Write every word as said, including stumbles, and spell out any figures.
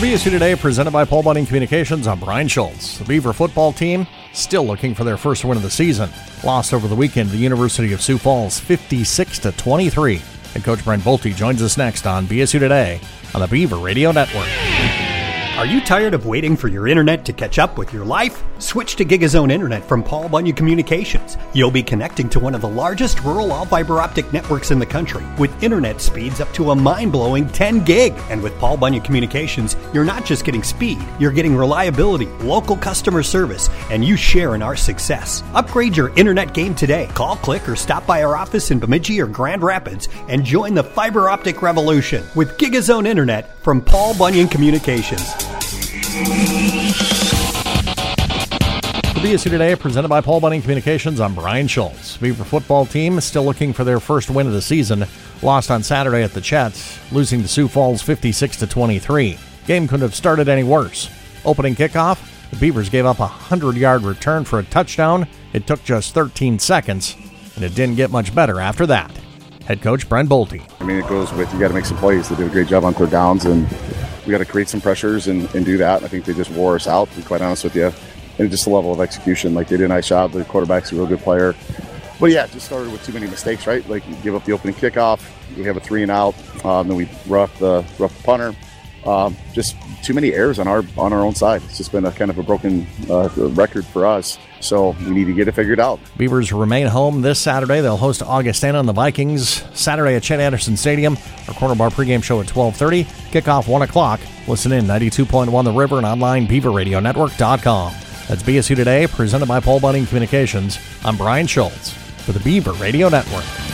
B S U Today, presented by Paul Bunyan Communications, I'm Brian Schultz. The Beaver football team still looking for their first win of the season. Lost over the weekend to the University of Sioux Falls, fifty-six to twenty-three. Head coach Brent Bolte joins us next on B S U Today on the Beaver Radio Network. Are you tired of waiting for your internet to catch up with your life? Switch to GigaZone Internet from Paul Bunyan Communications. You'll be connecting to one of the largest rural all-fiber optic networks in the country with internet speeds up to a mind-blowing ten gig. And with Paul Bunyan Communications, you're not just getting speed, you're getting reliability, local customer service, and you share in our success. Upgrade your internet game today. Call, click, or stop by our office in Bemidji or Grand Rapids and join the fiber optic revolution with GigaZone Internet from Paul Bunyan Communications. The B S U Today, presented by Paul Bunyan Communications, I'm Brian Schultz. Beaver football team still looking for their first win of the season. Lost on Saturday at the Chet, losing to Sioux Falls fifty-six to twenty-three. Game couldn't have started any worse. Opening kickoff, the Beavers gave up a hundred-yard return for a touchdown. It took just thirteen seconds, and it didn't get much better after that. Head coach Brent Bolte. I mean, it goes with you got to make some plays. They did a great job on third downs, and we got to create some pressures and, and do that. I think they just wore us out, to be quite honest with you. And just the level of execution. Like, they did a nice job. The quarterback's a real good player. But, yeah, it just started with too many mistakes, right? Like, you give up the opening kickoff. We have a three and out. Um, then we rough the, rough the punter. Um, just too many errors on our on our own side. It's just been a kind of a broken uh, record for us. So we need to get it figured out. Beavers remain home this Saturday. They'll host Augustana and the Vikings Saturday at Chet Anderson Stadium. Our Corner Bar pregame show at twelve thirty. Kickoff one o'clock. Listen in ninety-two point one The River and online beaver radio network dot com. That's B S U Today, presented by Paul Bunyan Communications. I'm Brian Schultz for the Beaver Radio Network.